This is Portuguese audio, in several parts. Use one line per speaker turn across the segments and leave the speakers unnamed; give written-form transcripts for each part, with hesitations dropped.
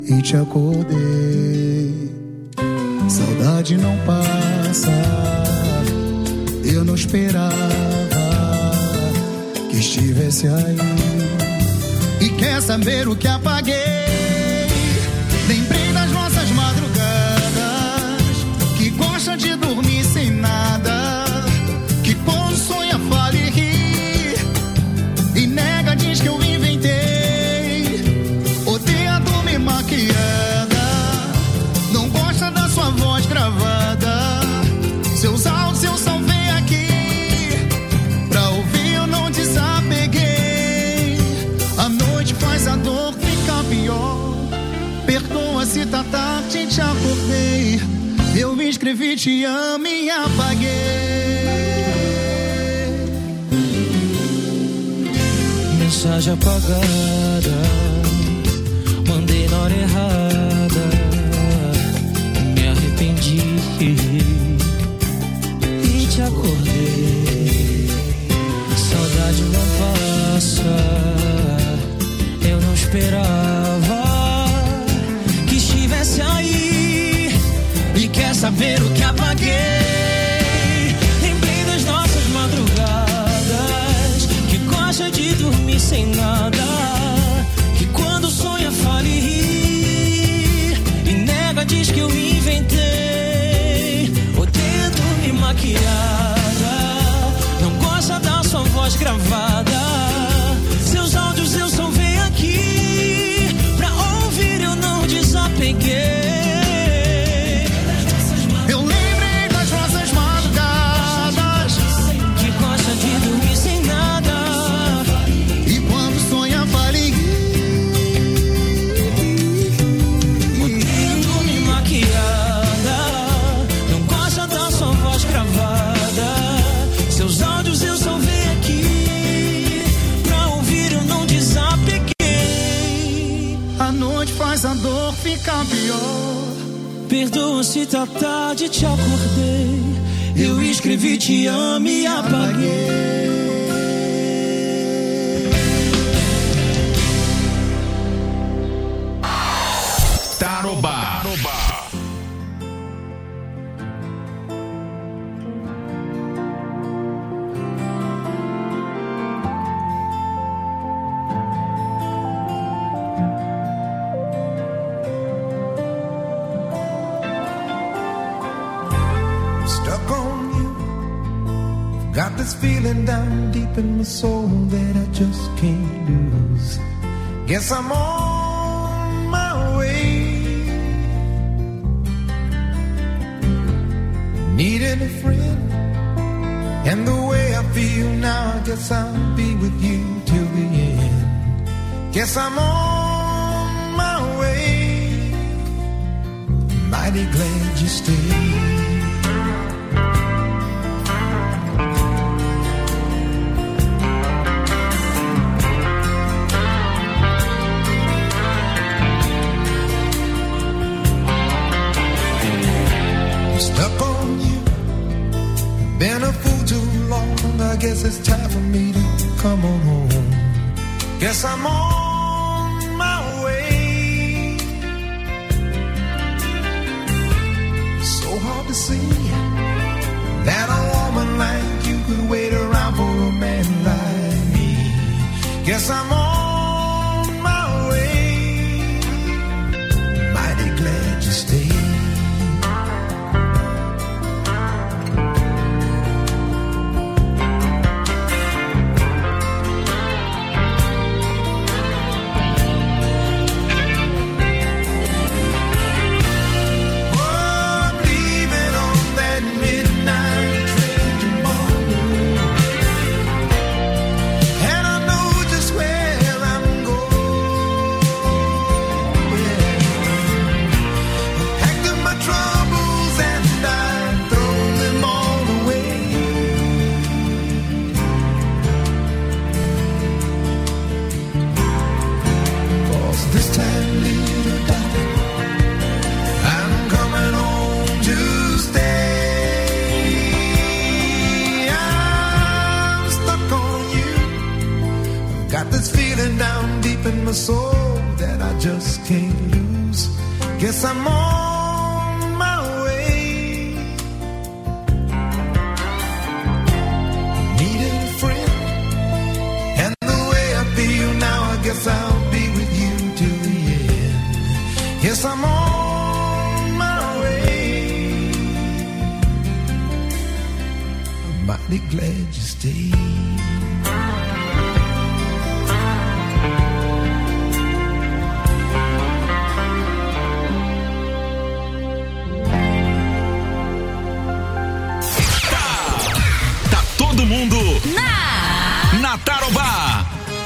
e te acordei. Saudade não passa, eu não esperava que estivesse aí. E quer saber o que apaguei? Lembrei das nossas madrugadas, que gosta de dormir sem nada, que quando sonha fala e ri, e nega, diz que eu inventei. Odeia dormir maquiada, não gosta da sua voz gravada. Seus áudios eu salvei aqui, pra ouvir eu não desapeguei. A noite faz a dor ficar pior, perdoa se tá tarde, te acordei. Eu me escrevi te amo e apaguei.
Mensagem apagada, mandei na hora errada, me arrependi e te acordei. Saudade não passa, eu não esperava que estivesse aí. E quer saber o que apaguei? Lembrei das nossas madrugadas, que gosta de dormir sem nada, que quando sonha fala e ri, e nega, diz que eu inventei. Odeia dormir maquiada, não gosta da sua voz gravada. Seus áudios eu salvei aqui, pra ouvir eu não desapeguei.
Faz a dor ficar pior.
Perdoa se tá tarde, te acordei. Eu escrevi te amo e apaguei.
Tarobá.
Got this feeling down deep in my soul that I just can't lose. Guess I'm on my way. Needed a friend, and the way I feel now, I guess I'll be with you till the end. Guess I'm on my way. Mighty glad you stayed. Stuck on you, been a fool too long. I guess it's time for me to come on home. Guess I'm on my way. So hard to see that a woman like you could wait around for a man like me. Guess I'm on my way. Mighty glad you stayed. Packed Guess I'm on my way. Needed a friend, and the way I feel now, I guess I'll be with you till the end. Yes, I'm on my way. I'm mighty glad you stayed.
Todo mundo na Tarobá.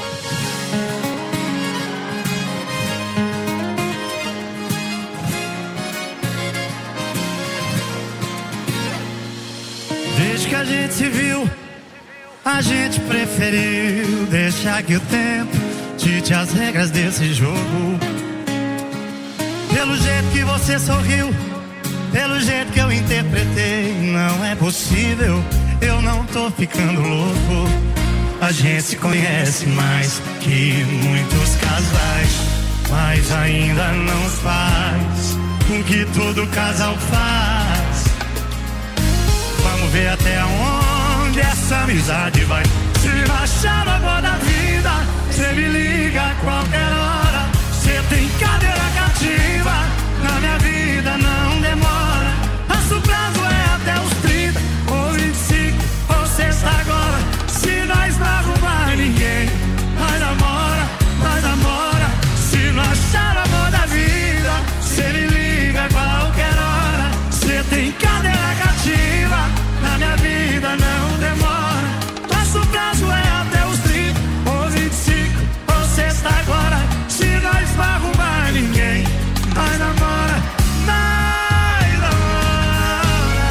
Desde que a gente se viu, a gente preferiu deixar que o tempo dite as regras desse jogo. Pelo jeito que você sorriu, pelo jeito que eu interpretei, não é possível, eu não tô ficando louco. A gente se conhece mais que muitos casais, mas ainda não faz o que todo casal faz. Vamos ver até onde essa amizade vai. Se achar o amor da vida, cê me liga a qualquer hora. Cê tem cadeira cativa, na minha vida não demora. Nosso prazo é até os 30 ou 25 ou sexta agora. Se nós não arrumar ninguém, nós namora, nós namora. Se não achar o amor da vida, cê me liga a qualquer hora. Cê tem cadeira cativa, na minha vida não demora. Nosso prazo é até os 30 ou 25 ou sexta agora. Se nós não arrumar ninguém, nós namora, nós namora.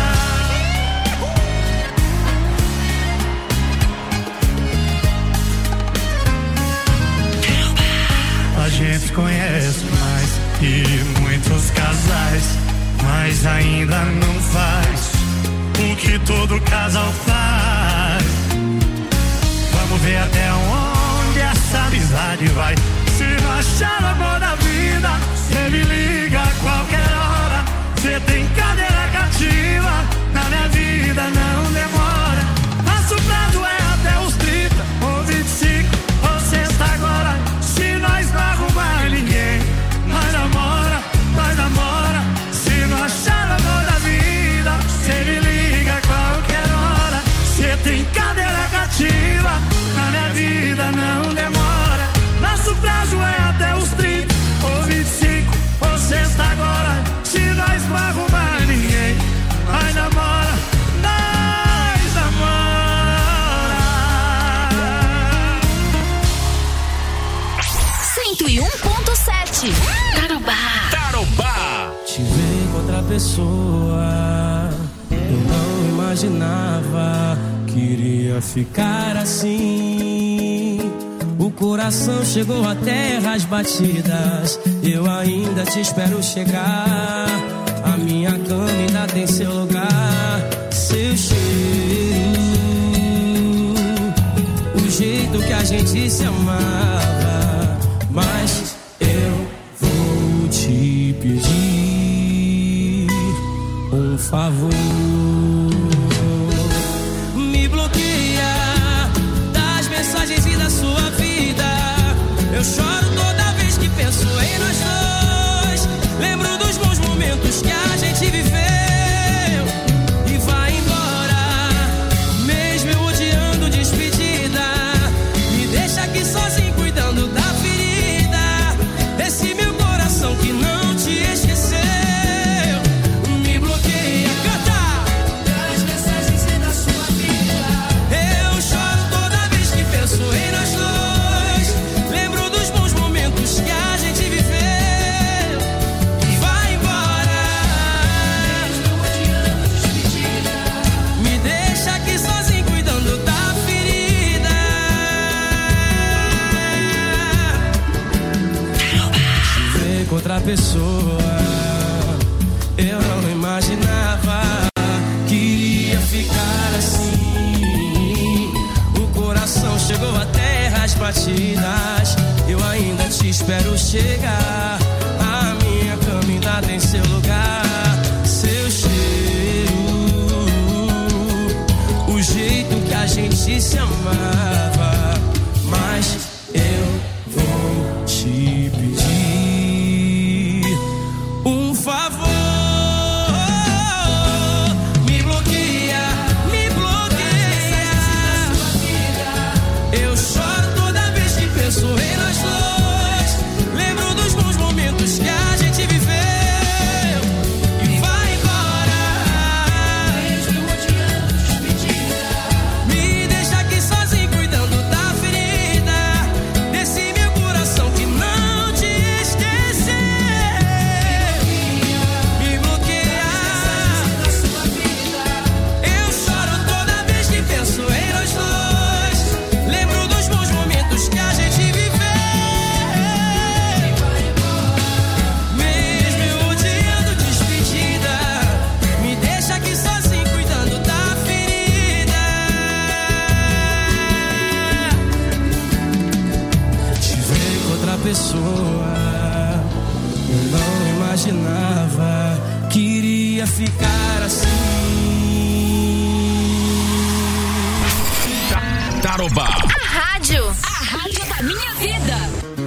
A gente conhece mais que muitos casais, mas ainda não faz o que todo casal faz. Vamos ver até onde essa amizade vai. Se não achar o amor da vida, cê me liga a qualquer hora. Cê tem cadeira cativa, na minha vida não demora. Nosso prazo é até os 30 ou 25 ou sexta agora. Se nós não arrumar ninguém, nós namora, nós namora. Se não achar o amor da vida, cê me liga a qualquer hora. Cê tem cadeira cativa, na minha vida não demora. Nosso prazo é até os 30 ou 25 ou sexta agora. Se nós não arrumar ninguém, nós namora, nós namora.
101.7 Tarobá.
Tarobá.
Te ver com outra pessoa, eu não imaginava que iria ficar assim. O coração chegou a terras batidas, eu ainda te espero chegar. A minha cama ainda tem seu lugar, seu cheiro, o jeito que a gente se amava. Mas eu vou te pedir um favor. Me bloqueia das mensagens e da sua vida. Eu choro toda vez que penso em nós dois. Lembro dos bons momentos que a gente viveu e vai embora, mesmo eu odiando despedida. Me deixa aqui sozinho cuidando da ferida desse meu coração que não te esqueceu. Me bloqueia, canta das mensagens e da sua vida. Eu choro toda vez que penso em nós dois. Lembro dos bons momentos que a gente viveu e vai embora, me deixa aqui sozinho cuidando da ferida. Te ver com outra pessoa, eu não imaginava que iria ficar assim. O coração chegou a terras batidas, eu ainda te espero chegar. A minha cama ainda imaginava que iria ficar assim.
Tarobá.
A rádio da minha vida.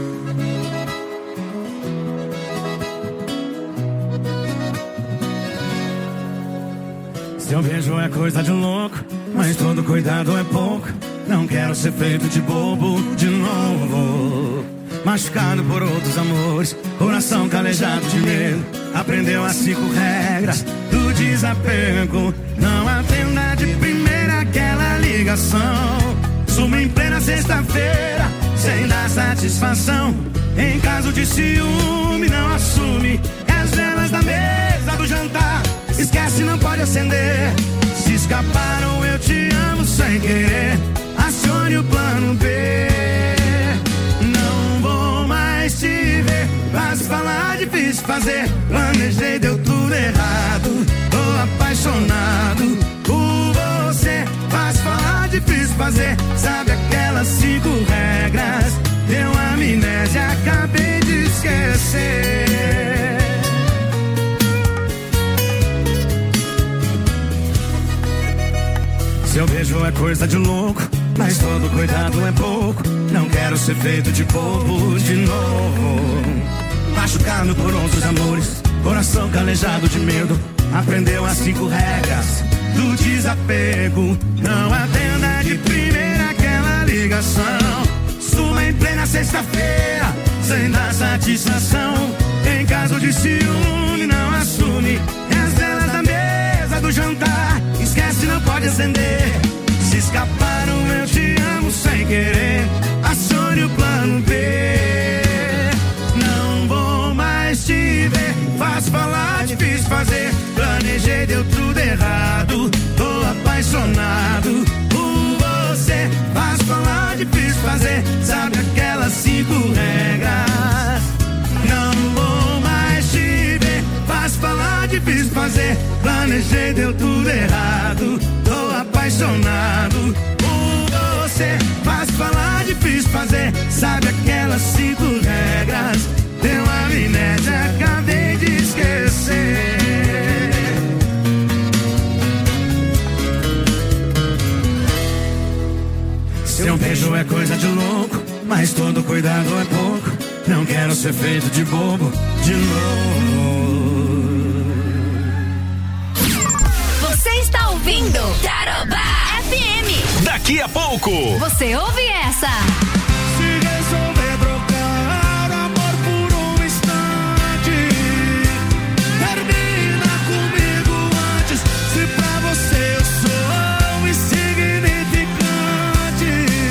Seu beijo é coisa de louco, mas todo cuidado é pouco. Não quero ser feito de bobo de novo. Machucado por outros amores, coração calejado de medo. Aprendeu as 5 regras do desapego. Não atenda de primeira aquela ligação. Suma em plena sexta-feira, sem dar satisfação. Em caso de ciúme, não assume. As velas da mesa do jantar, esquece, não pode acender. Se escaparam, eu te amo sem querer. Acione o plano B. Não vou mais te ver. Fácil falar, difícil fazer. Planejei, deu tudo errado. Tô apaixonado por você. Fácil falar, difícil fazer. Sabe aquelas 5 regras? Deu amnésia, acabei de esquecer. Seu beijo é coisa de louco, mas todo cuidado é pouco. Não quero ser feito de bobo de novo. Machucado por outros amores, coração calejado de medo. Aprendeu as 5 regras do desapego. Não atenda de primeira aquela ligação. Suma em plena sexta-feira, sem dar satisfação. Em caso de ciúme, não assume. As velas da mesa do jantar, esquece, não pode acender. Se escaparam, eu te amo sem querer. Acione o plano B. Não vou mais te ver. Fácil falar, difícil fazer. Planejei, deu tudo errado. Tô apaixonado por você. Fácil falar, difícil fazer. Sabe aquelas 5 regras? Não vou mais te ver. Fácil falar, difícil fazer. Planejei, deu tudo errado. Tô apaixonado por você. Fácil falar, difícil fazer. Sabe aquelas 5 regras? Deu amnésia, acabei de esquecer. Seu beijo é coisa de louco, mas todo cuidado é pouco. Não quero ser feito de bobo de novo.
Você está ouvindo Tarobá FM.
Daqui a pouco.
Você ouve essa?
Se resolver trocar amor por um instante, termina comigo antes. Se pra você eu sou insignificante.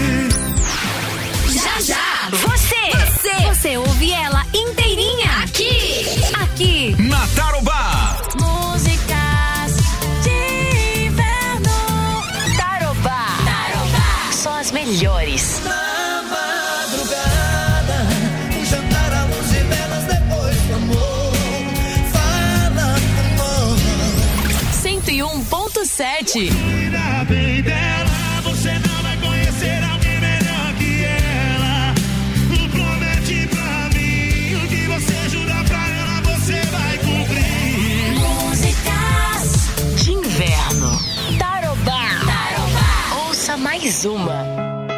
Já, já. Você ouve ela inteirinha. Aqui.
Na Tarobá.
Músicas de inverno. Tarobá. Só as melhores.
Na madrugada, um jantar à luz de velas depois do amor. Fala com
101.7.
Cuida bem dela, você não vai conhecer alguém melhor que ela. Promete pra mim o que você jura pra ela, você vai cumprir.
Músicas de inverno. Tarobá. Ouça mais uma.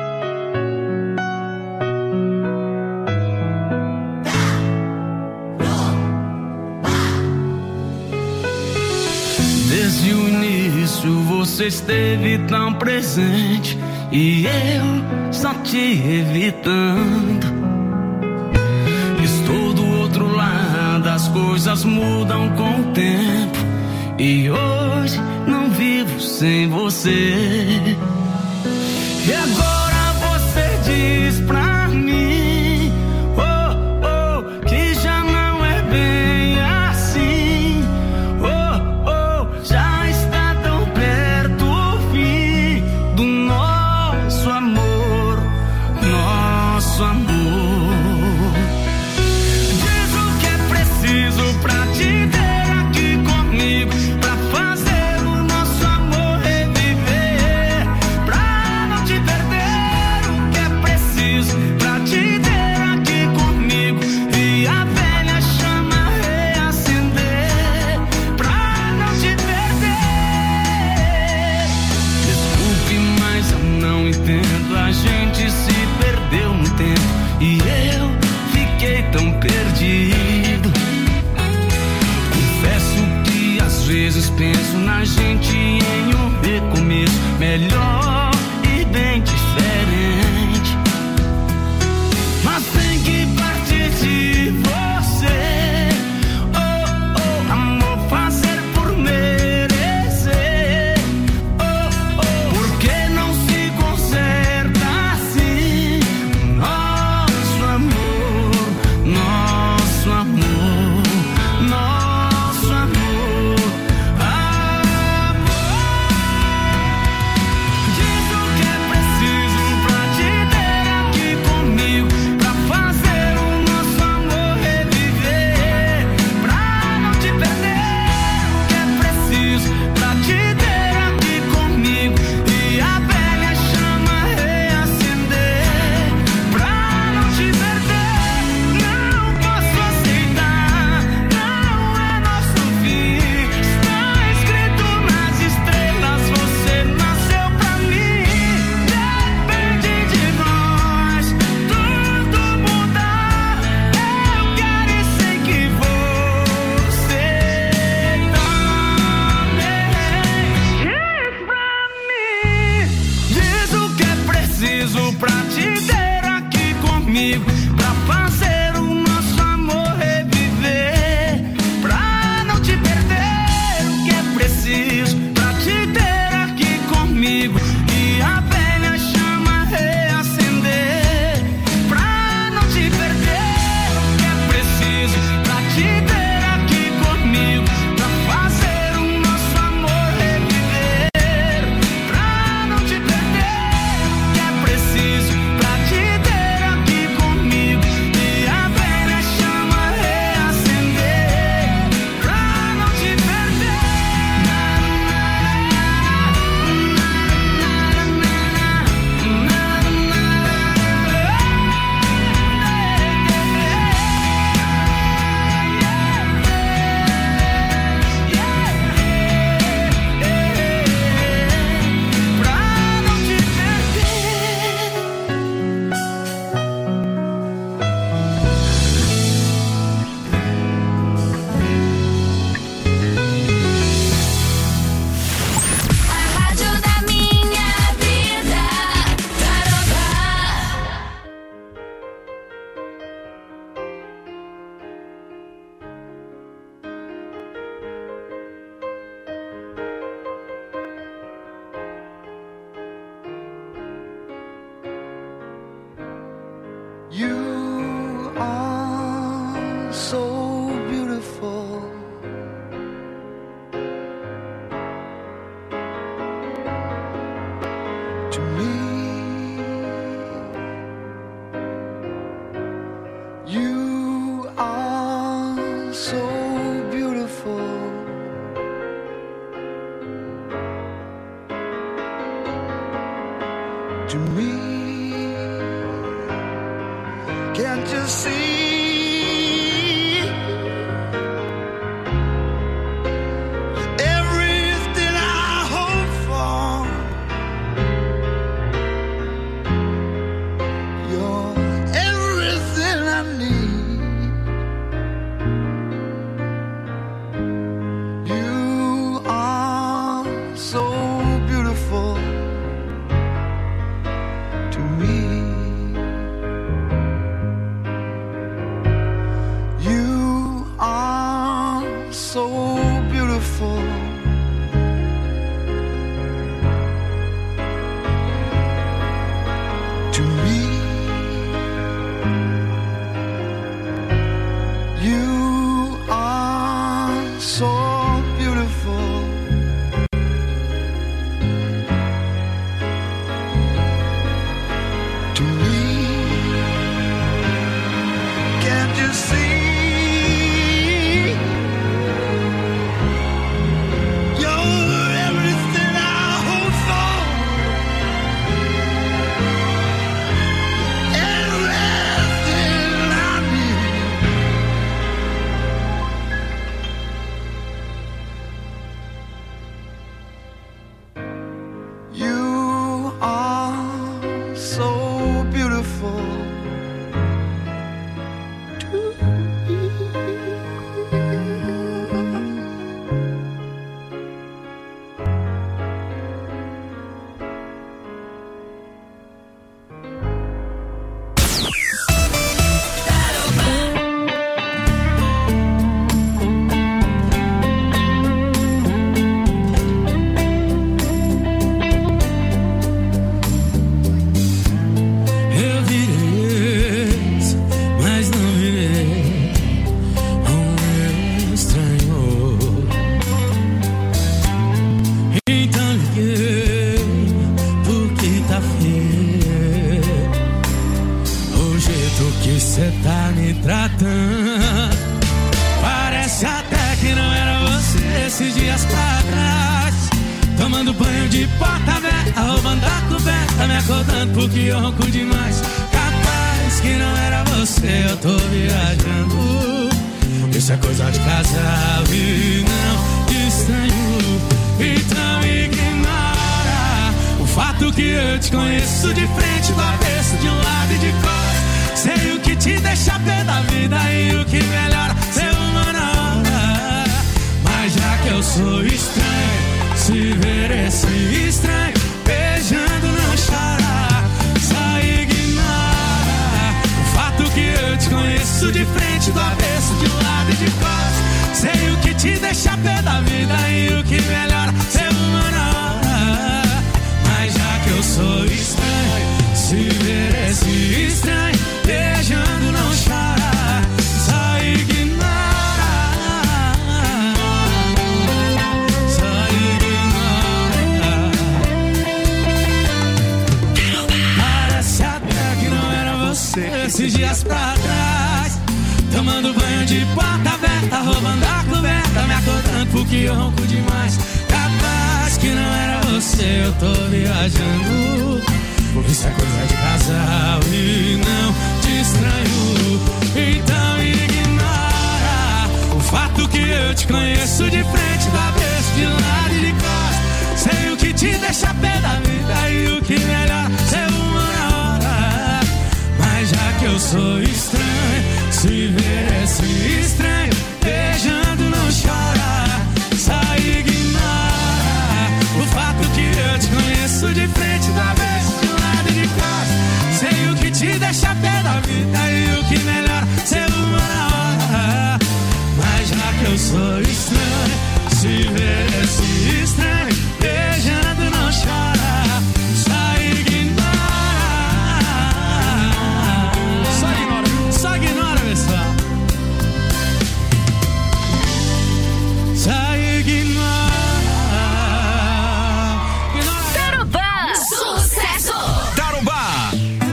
Desde o início você esteve tão presente e eu só te evitando. Estou do outro lado, as coisas mudam com o tempo e hoje não vivo sem você. E agora você diz pra mim, que já não é bem assim. Já está tão perto o fim do nosso amor. Diz o que é preciso pra te ter aqui comigo, pra fazer o nosso amor reviver, pra não te perder. penso na gente em um recomeço melhor e bem diferente. Mas tem que partir de você, oh, oh, amor, fazer por merecer, oh, oh, porque não se conserta assim nosso amor, nosso amor, nosso amor, amor. Diz o que é preciso pra te ter aqui comigo, pra fazer o nosso amor reviver, pra não te perder. O que é preciso pra te ter aqui comigo e a velha chama reacender, pra não te perder. Não posso aceitar, não é nosso fim. Está escrito nas estrelas, você nasceu pra mim. Depende de nós tudo mudar. Eu quero e sei que você também. Diz pra mim, diz o que é preciso pra te ter aqui comigo, pra fazer o nosso amor reviver, pra não te perder. O que é preciso pra te ter aqui comigo e a velha chama reacender, pra não te perder. O que é preciso pra te ter aqui comigo, pra fazer o nosso amor reviver, pra não te perder. O que é preciso pra te ter aqui comigo e a velha chama reacender, pra não te perder. Pra não te
A rádio da minha vida, Tarobá.
You are so beautiful. To me, you are so beautiful. To me, can't you see? Everything I hope for, you're everything I need. You are so beautiful to me. You are so beautiful to me. You are so beautiful to me. Can't you see? You're everything I hope for, everything I need.
de porta aberta, roubando a coberta, me acordando porque eu ronco demais. Capaz que não era você, eu tô viajando. Isso é coisa de casal e não de estranho. Então ignora o fato que eu te conheço de frente, do avesso, de um lado e de costas. Sei o que te deixa pé da vida e o que melhora ser humano. Mas já que eu sou estranho, se ver esse estranho beijando não chora. Só ignora o fato que eu te conheço de frente, do avesso, de um lado e de costas. Sei o que te deixa pé da vida e o que melhora ser humano. Mas já que eu sou estranho, se ver esse estranho beijando não chora. Só ignora. Só ignora. Parece até que não era você esses dias pra trás, tomando banho de porta aberta, roubando a coberta, me acordando porque eu ronco demais. Capaz que não era você, eu tô viajando. Isso é coisa de casal e não de estranho. Então ignora o fato que eu te conheço de frente, do avesso, de lado e de costas. Sei o que te deixa pé da vida e o que melhor ser uma hora. Mas já que eu sou estranho, se ver esse estranho beijando não chora. Só ignora o fato que eu te conheço de frente, do avesso, de lado e de costas. Sei o que te deixa pé da vida e o que melhor ser uma hora. Mas já que eu sou estranho, se ver esse estranho beijando não chora. Só ignora. Só ignora, pessoal. Só ignora.
Tarobá, sucesso!
Tarobá.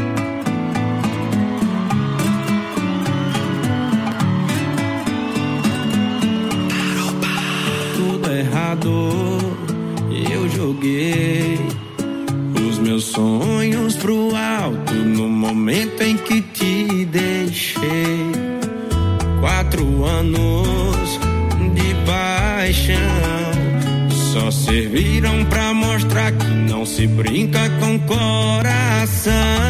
Tudo errado, eu joguei os meus sonhos pro alto no momento em que te deixei. 4 anos de paixão só serviram pra mostrar que não se brinca com coração.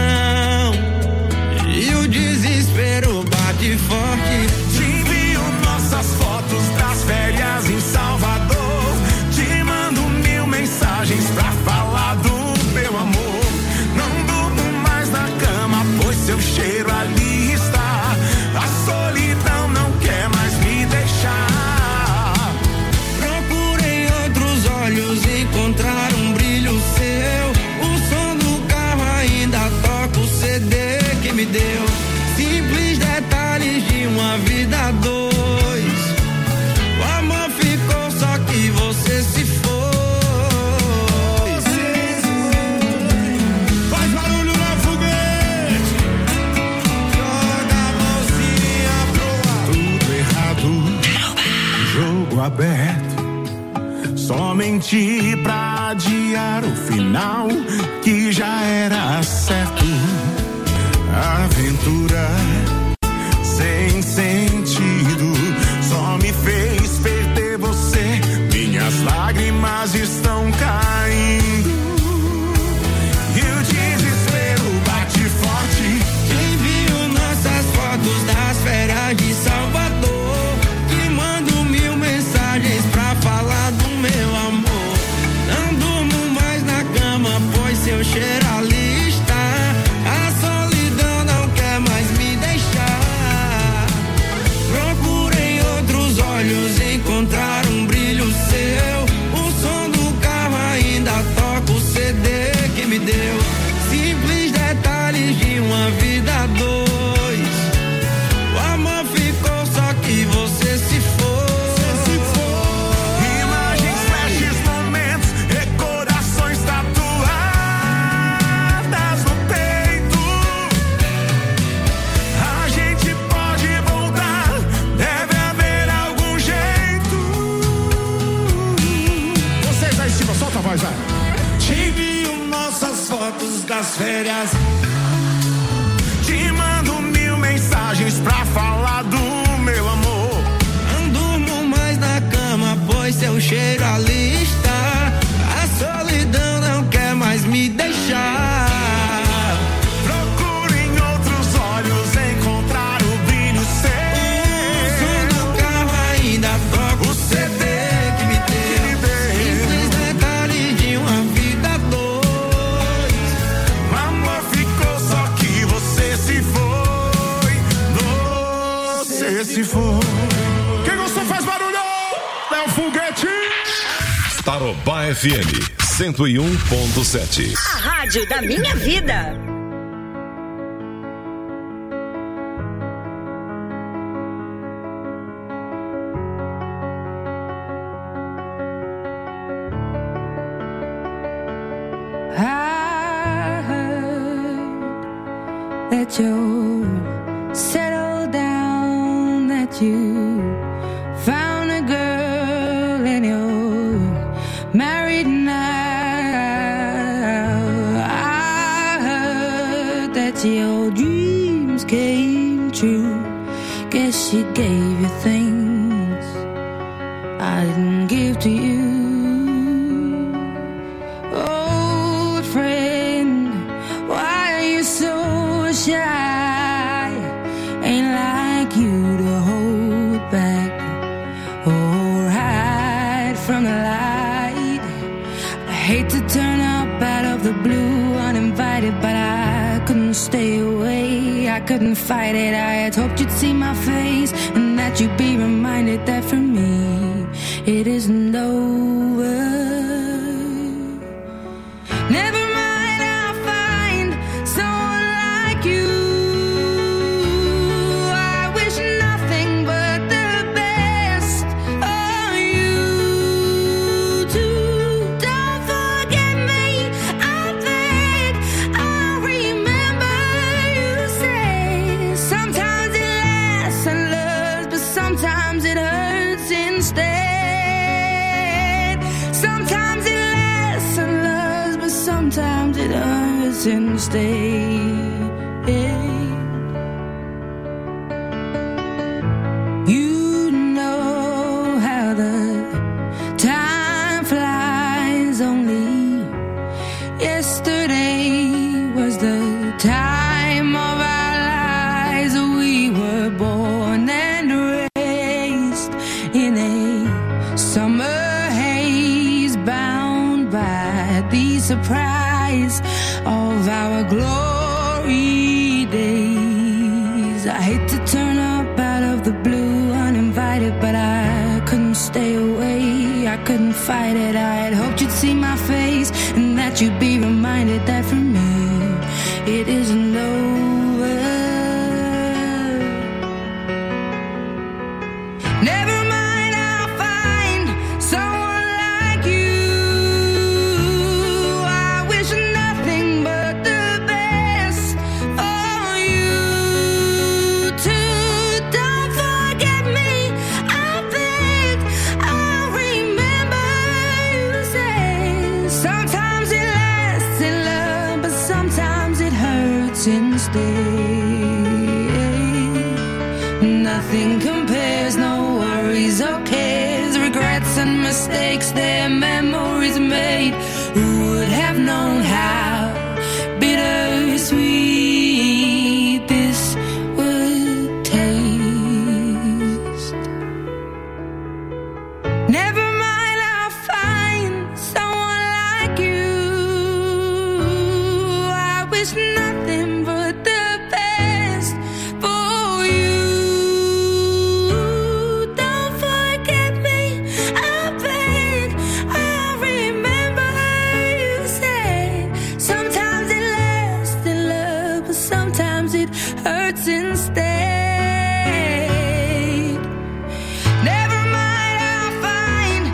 E o desespero bate forte.
Te envio nossas fotos das férias em Salvador. Te mando 1000 mensagens pra falar do meu amor. Não durmo mais na cama, pois seu cheiro ali está. A solidão não quer mais me deixar.
Procurei outros olhos, encontrar um brilho seu. O som do carro ainda toca o CD que me deu. Simples detalhes de uma vida a dois. O amor ficou, só que você se foi.
Faz barulho na foguete. Joga a mãozinha pro ar. Tudo errado, jogo aberto. Somente pra adiar o final que já era certo. Aventura sem sentido só me fez perder você. Minhas lágrimas estão caindo e o desespero bate forte.
Envio nossas fotos das férias de Salvador. Te mando 1000 mensagens pra falar do meu amor. Não durmo mais na cama, pois seu cheiro ali está. A solidão não quer mais me deixar.
das férias. Te mando 1000 mensagens pra falar do meu amor.
Não durmo mais na cama, pois seu cheiro ali está. A solidão não quer mais me deixar.
Procuro em outros olhos encontrar o brilho seu.
O som do carro ainda toca o CD que me deu. Simples detalhe de uma vida dois.
Amor, ficou só que você se foi. Você se foi. Quem gostou faz barulho. É o foguete.
Tarobá FM 101.7.
A rádio da minha vida.
I heard that you settled down, that you found a girl and you're married now. I heard that your dreams came true. Guess she gave you things I didn't give to you. Old friend, why are you so shy? Ain't like you to hold back or hide from the light. I hate to turn up out of the blue uninvited, but I couldn't stay away. I couldn't fight it. I had hoped you'd see my face and that you'd be reminded that for me it isn't over. Never mind, I'll find someone like you. I wish nothing but the best for you too. Don't forget me, I beg. I'll remember you say. Sometimes it lasts and loves, but sometimes it hurts instead. Sometimes it lasts and loves, but sometimes it hurts instead. You know how the time flies. Only yesterday was the time of our lives. We were born and raised in a summer haze, bound by the surprise of our glory days. I hate to turn up out of the blue uninvited, but I couldn't stay away. I couldn't fight it. I had hoped you'd see my face and that you'd be reminded that for me it isn't over. Never mind, I'll find someone like you. I wish nothing but the best for you too. Don't forget me, I beg. I'll remember you say. Sometimes it lasts in love, but sometimes it hurts instead. Nothing compares, no worries or cares, regrets and mistakes, their memories made. Who would have known how bittersweet this would taste? Never mind, I'll find someone like you. I wish nothing but the best for you. Don't forget me, I beg. I'll remember you say. Sometimes it lasts in love, but sometimes it hurts instead. Never mind, I'll find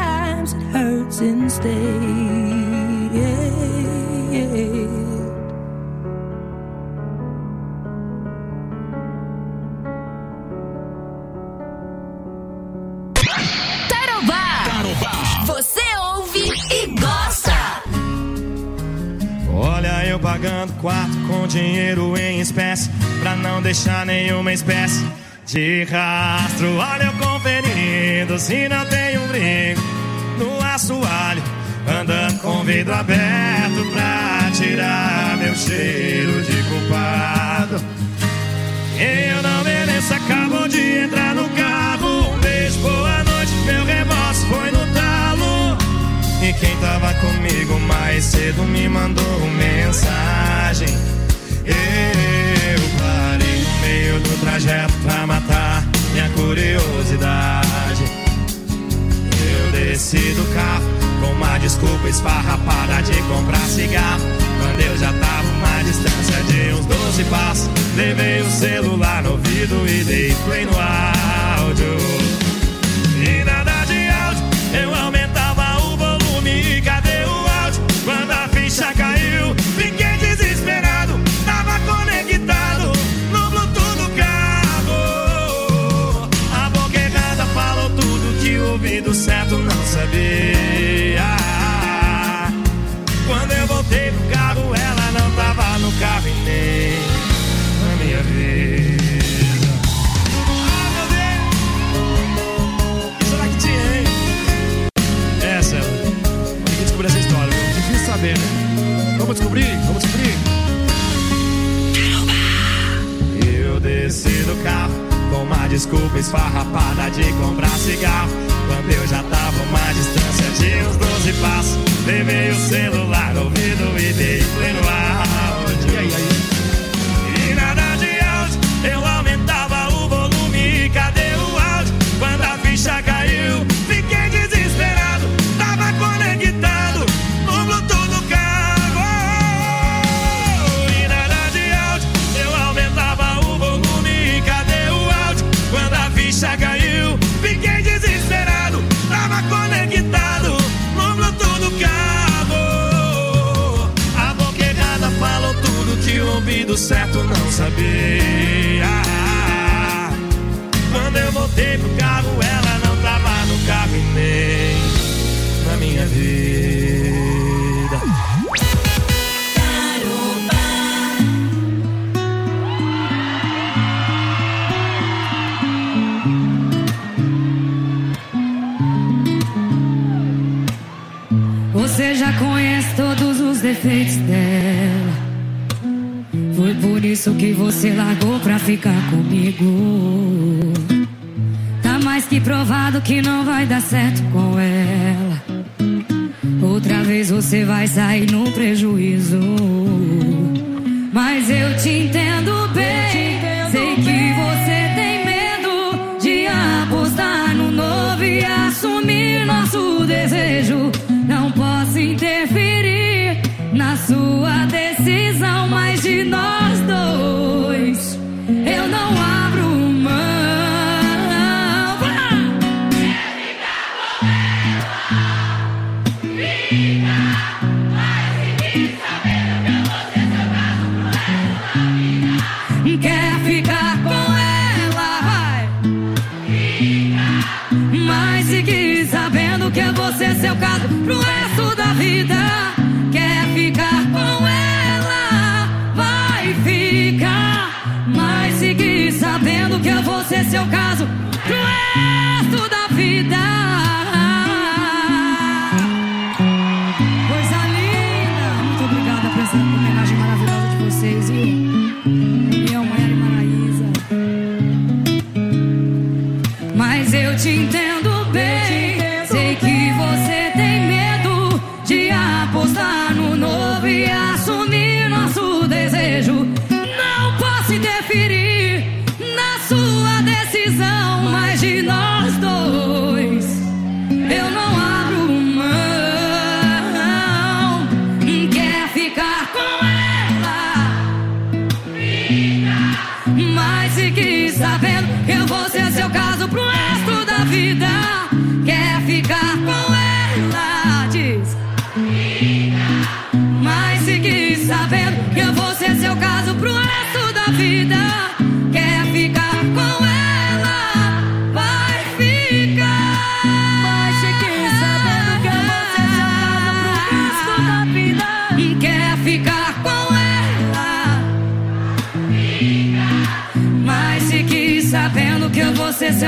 sometimes it hurts instead.
Você ouve e gosta.
Olha eu pagando quarto com dinheiro em espécie, pra não deixar nenhuma espécie de rastro. Olha eu conferindo se não tem um brinco no assoalho, andando com vidro aberto pra tirar meu cheiro de culpado. Eu não mereço, acabou de entrar no carro. Um beijo, boa noite, meu remorso foi no talo. E quem tava comigo mais cedo me mandou mensagem. Eu parei no meio do trajeto pra matar minha curiosidade. Eu desci do carro com uma desculpa esfarrapada de comprar cigarro, quando eu já tava uma distância de uns 12 passos. Levei o celular no ouvido e dei play no áudio. E nada de áudio, eu aumentava o volume. E cadê o áudio? Quando a ficha caiu, fiquei desesperado. Tava conectado no Bluetooth do carro. A boca errada falou tudo que o ouvido certo não sabia. Quando eu voltei pro carro, ela não tava no carro e nem na minha vida. Ah, meu Deus! O que será que tinha, hein? Essa, tem que descobrir essa história, viu? Difícil saber, né? Vamos descobrir, vamos descobrir. Eu desci do carro com uma desculpa esfarrapada de comprar cigarro, quando eu já tava uma distância de uns 12 passos. Levei o celular no ouvido e dei play no áudio. E nada de áudio, eu aumentava o volume. E cadê o áudio? Quando a ficha caiu, fiquei desesperado. Tava conectado no Bluetooth do carro. E nada de áudio, eu aumentava o volume. E cadê o áudio? Quando a ficha caiu, fiquei desesperado. Tava conectado no Bluetooth do carro. A boca errada falou tudo que o ouvido certo não sabia. Quando eu voltei pro carro, ela não tava no carro e nem na minha vida.
Você já conhece todos os defeitos dela. Foi por isso que você largou pra ficar comigo. Tá mais que provado que não vai dar certo com ela. Outra vez você vai sair no prejuízo. Mas eu te entendo bem. Sei que você tem medo de apostar no novo e assumir nosso desejo. Não posso interferir na sua decisão, mas de nós dois eu não abro mão. Quer ficar com ela? Fica, mas fique sabendo que eu vou ser seu braço pro resto da vida. Quer ficar com ela? Vai. Fica, mas fique sabendo que eu vou ser seu caso pro resto da vida. Quer ficar com ela? Vai ficar, mas fique sabendo que eu vou ser seu caso pro resto da vida. Coisa linda! Muito obrigada por essa homenagem maravilhosa de vocês, viu? Meu Mary Maraísa. Mas eu te entendo bem. Sei que você tem medo de apostar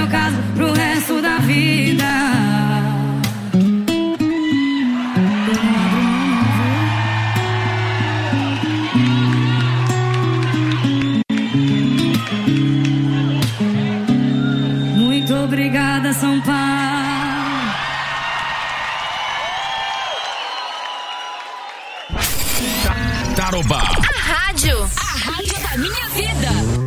meu caso pro resto da vida. Muito obrigada, São Paulo.
Tarobá.
A rádio da minha vida.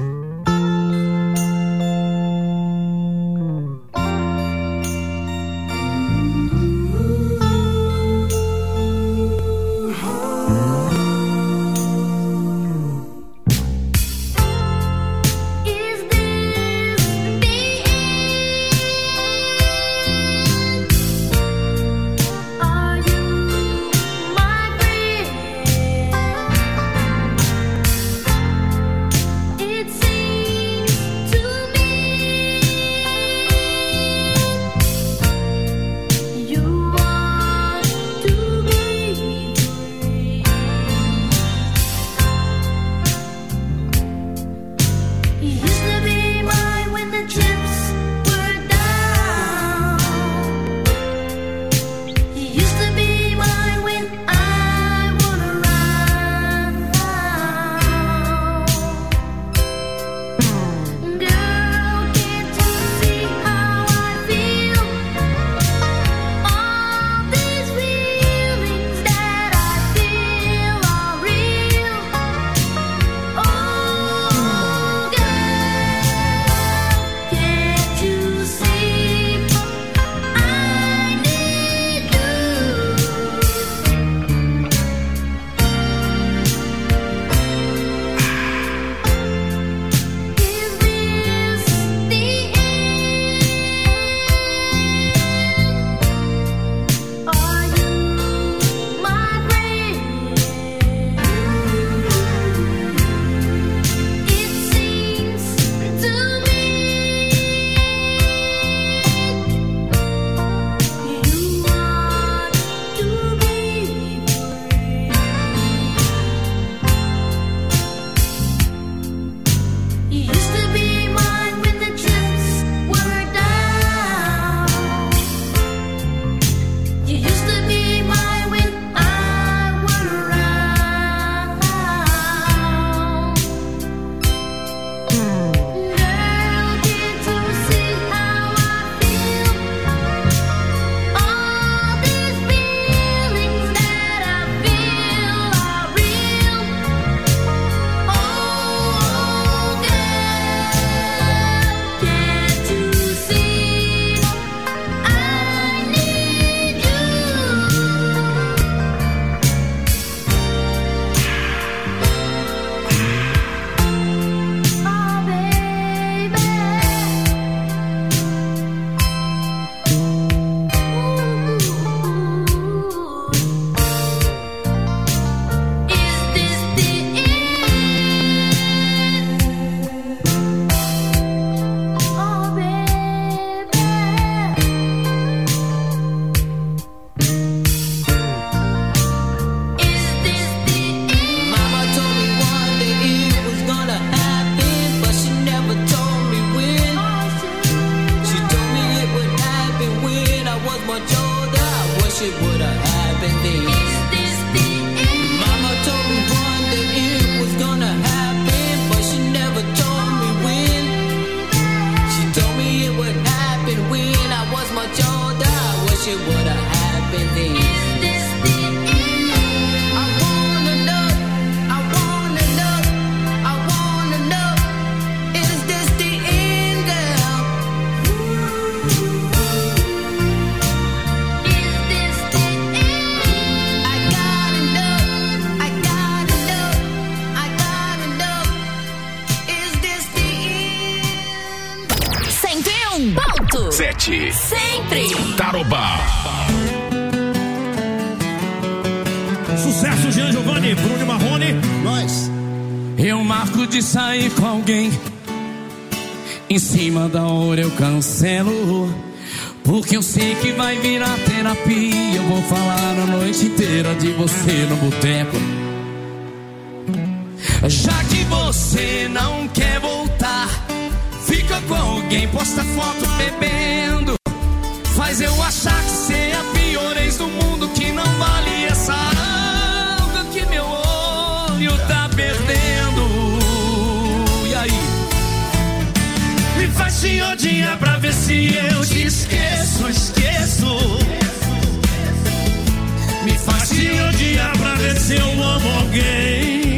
Sempre
Tarobá.
Sucesso, Jean Giovanni, Bruno Marrone.
Nós.
Eu marco de sair com alguém, em cima da hora eu cancelo, porque eu sei que vai virar terapia. Eu vou falar a noite inteira de você no boteco. Já que você não quer voltar, fica fica com alguém, posta foto bebendo, faz eu achar que cê é a pior ex do mundo, que não vale essa alga que meu olho tá perdendo. E aí? Me faz te odiar pra ver se eu te esqueço, esqueço. Me faz te odiar pra ver se eu amo alguém.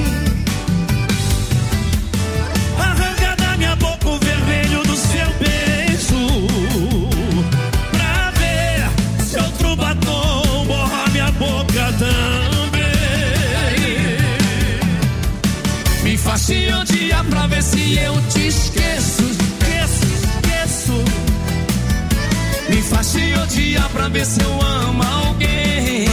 Arranca da minha boca o vermelho do seu beijo, pra ver se outro batom borra minha boca também. Me faz te odiar pra ver se eu te esqueço, esqueço, esqueço. Me faz te odiar pra ver se eu amo alguém.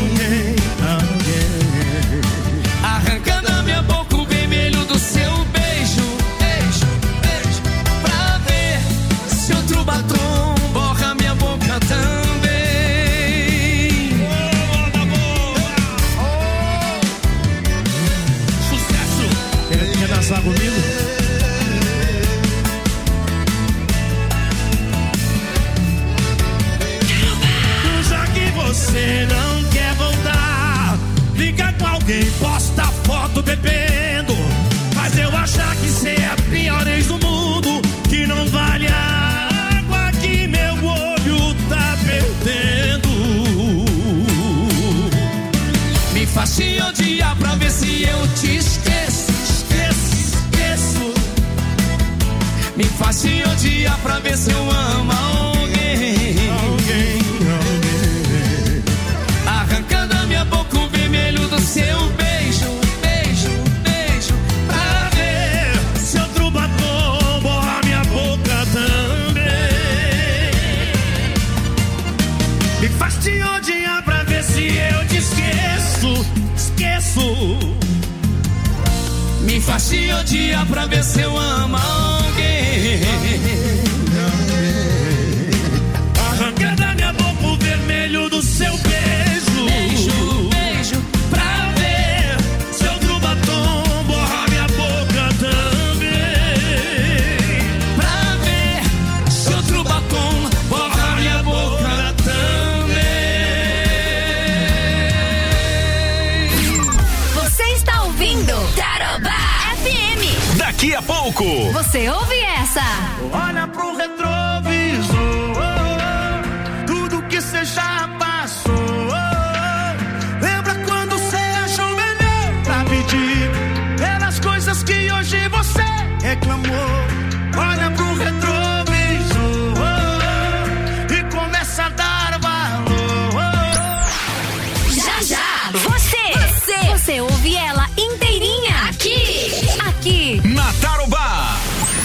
Arrancando da minha boca o vermelho do seu beijo, beijo, beijo, pra ver se outro batom borra minha boca também. Sucesso!
Quer dançar comigo?
Já que você não quer voltar, fica com alguém, posta foto bebendo, faz eu achar que cê é a pior ex do mundo, que não vale a água que meu olho tá perdendo. Me faz te odiar pra ver se eu te esqueço, esqueço, esqueço. Me faz te odiar pra ver se eu amo alguém, alguém. Arrancando da minha boca o vermelho do seu beijo, beijo, beijo, pra ver se outro batom borra minha boca também. Me faz te odiar pra ver se eu te esqueço, esqueço. Me faz te odiar pra ver se eu amo alguém. Arranca da minha boca o vermelho do seu beijo, beijo, beijo, pra ver se outro batom borra minha boca também. Pra ver se outro batom borra minha boca também.
Você está ouvindo Tarobá FM.
Daqui a pouco,
Você ouve essa?
Olha pro retrovisor, tudo que cê já passou. Lembra quando cê achou melhor pra pedir pelas coisas que hoje você reclamou? Olha pro retrovisor e começa a dar valor.
Já já. Você ouve ela inteirinha aqui.
na Tarobá.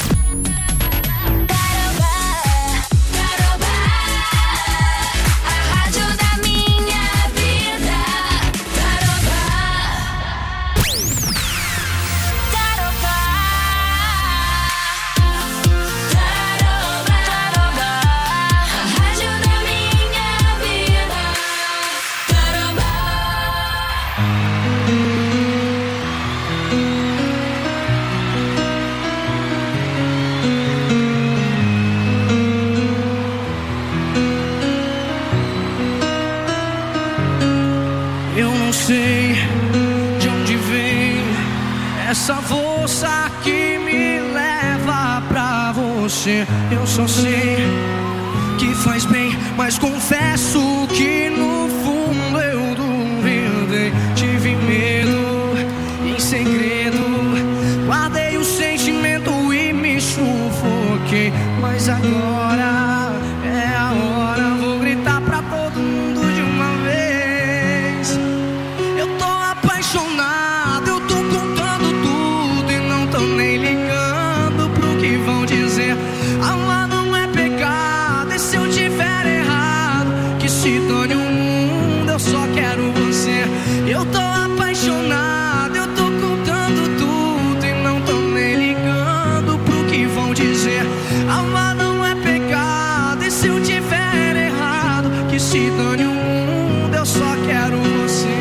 essa força que me leva pra você. Eu só sei que faz bem, mas confesso que no fundo eu duvidei. Tive medo em segredo, guardei o sentimento e me sufoquei. Mas agora é a hora, vou gritar pra todo mundo de uma vez. Eu tô apaixonado, eu tô contando tudo e não tô nem ligando pro que vão dizer. Amar não é pecado, e se eu tiver errado, que se dane o mundo, eu só quero você. Eu tô apaixonado, eu tô contando tudo e não tô nem ligando pro que vão dizer. Amar não é pecado, e se eu tiver errado, que se dane o mundo, eu só quero você.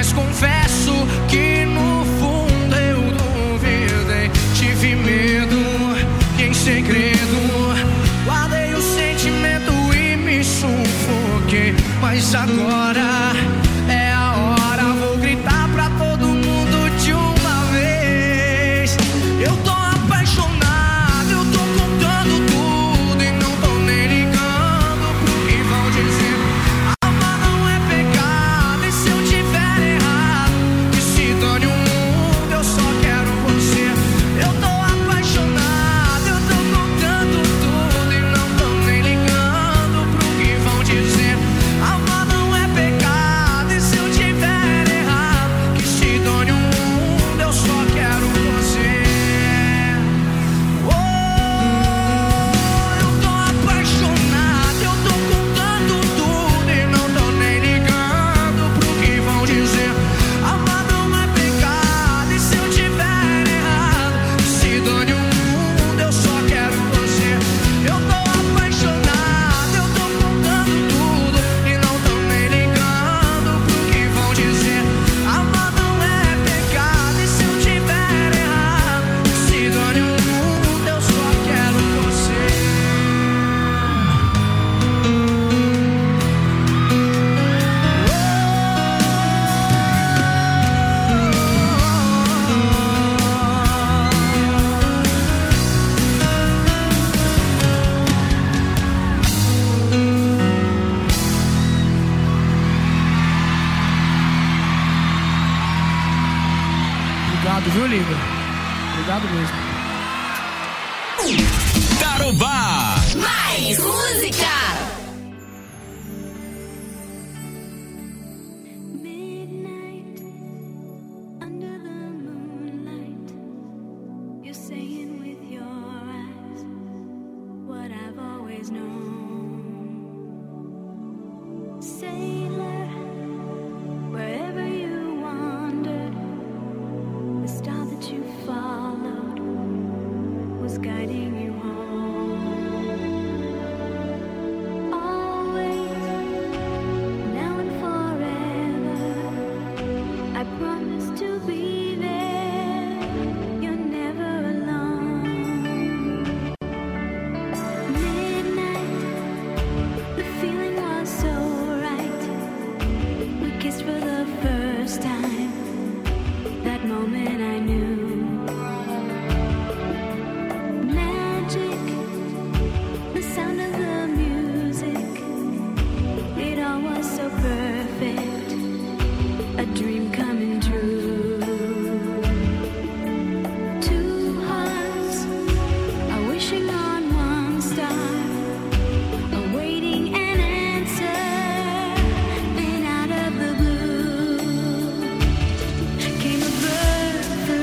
mas confesso que no fundo eu duvidei. Tive medo e em segredo guardei o sentimento e me sufoquei. Mas agora é a hora, vou gritar pra todo mundo de uma vez. Eu tô apaixonado, eu tô contando tudo e não tô nem ligando pro que vão dizer. Amar não é pecado e se eu tiver errado, que se dane o mundo, eu só quero você. Eu tô apaixonado, eu tô contando tudo e não tô nem ligando pro que vão dizer. Amar não é pecado e se eu tiver errado, que se dane o mundo, eu só quero você. Oh, eu tô apaixonado, eu tô contando tudo e não tô nem ligando pro que vão dizer. Amar não é pecado e se eu tiver errado, que se dane o mundo, eu só quero você. Eu tô apaixonado, eu tô contando tudo e não tô nem ligando pro que vão dizer. Amar não é pecado e se eu tiver errado, que se dane o mundo, eu só quero você. Obrigado, viu, Liga? Obrigado mesmo.
Tarobá.
Mais música.
Midnight, under the moonlight, you're saying with your eyes what I've always known. Sailor, wherever you wandered, the star that you followed was guiding you home. Always, now and forever, I promise to be there. You're never alone. Midnight, the feeling was so right. We kissed for the first time. That moment I knew. Magic, the sound of the music. It all was so perfect. A dream coming true. Two hearts are wishing on one star, awaiting an answer. Then out of the blue came a bird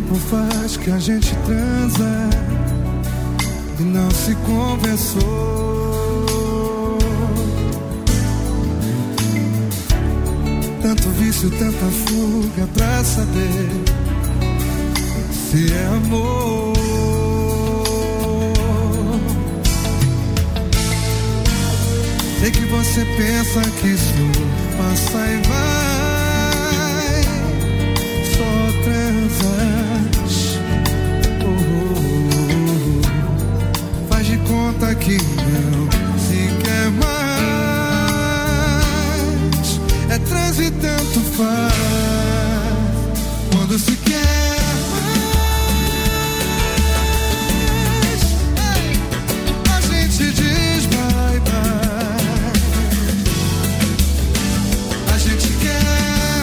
tempo faz que a gente transa e não se conversou. Tanto vício, tanta fuga pra saber se é amor. Sei que você pensa que isso passa e vai, só transas. Faz de conta que não se quer mais. É trans e tanto faz. Quando se quer mais, a gente diz bye bye. A gente quer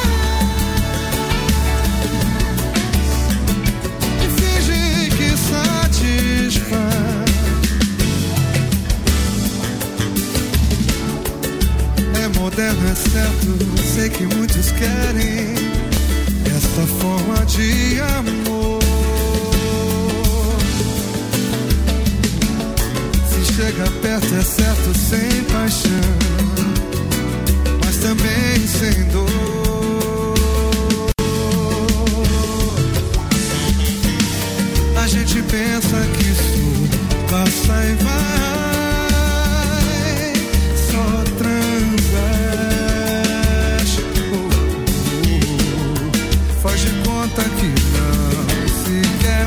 mais e finge que satisfaz. É moderno, é certo, sei que muitos querem essa forma de amor. Se chega perto é certo, sem paixão, mas também sem dor. A gente pensa que isso passa e vai, só transas. Faz de conta que não se quer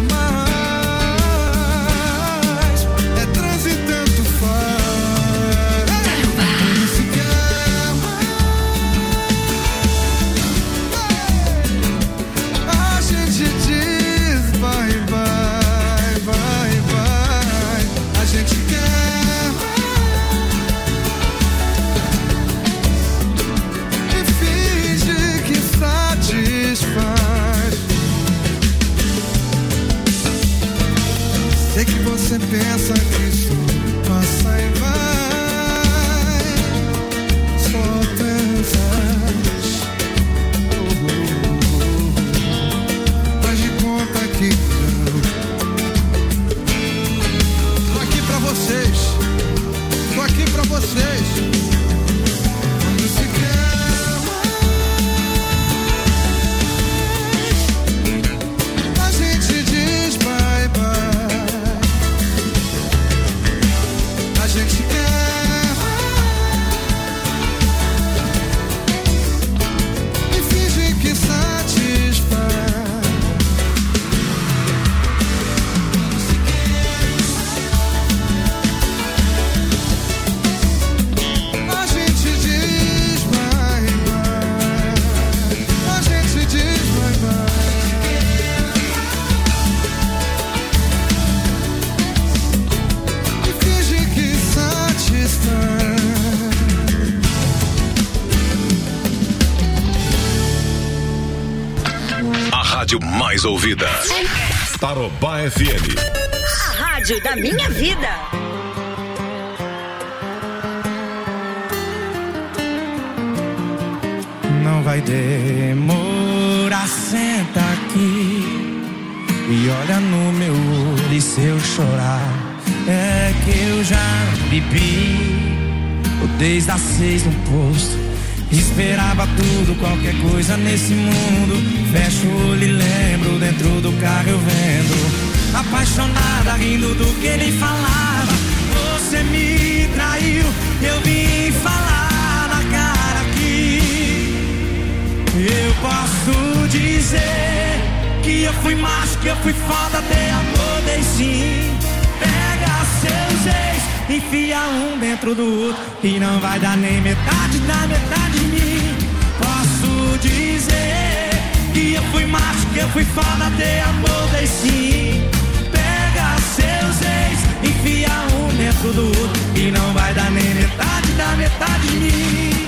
mais. É trans e tanto faz. Não se quer mais. A gente diz bye bye, bye bye. A gente quer mais e finge que satisfaz. Sei que você pensa que isso passa e vai, só transas. Faz de conta que não. Tô aqui pra vocês, tô aqui pra vocês. Quando se quer mais, a gente diz bye bye. A gente quer mais e finge que satisfaz. A gente diz bye bye. A gente diz bye bye. E finge que satisfaz.
A rádio mais ouvida. Tarobá FM.
A rádio da minha vida.
Não vai demorar, senta aqui e olha no meu olho. E se eu chorar, é que eu já bebi desde as 6 no posto. Esperava tudo, qualquer coisa nesse mundo. Fecho o olho e lembro, dentro do carro eu vendo, apaixonada, rindo do que ele falava. Você me traiu, eu vim falar na cara aqui. Eu posso dizer que eu fui macho, que eu fui foda, dei amor, dei sim. Pega seus ex, enfia um dentro do outro e não vai dar nem metade da metade de mim. Posso dizer que eu fui macho, que eu fui foda, dei amor, dei sim. Pega seus ex, enfia um dentro do outro e não vai dar nem metade da metade de mim.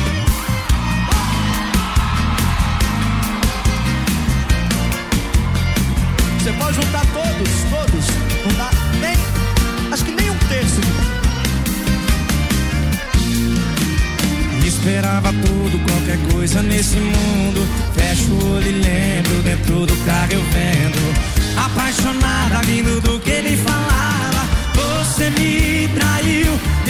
Você pode juntar todos, não dá nem, acho que nem um terço.
Esperava tudo, qualquer qualquer coisa nesse mundo. Fecho o olho e lembro, dentro do carro eu vendo. Apaixonada, rindo do que ele falava. Você me traiu.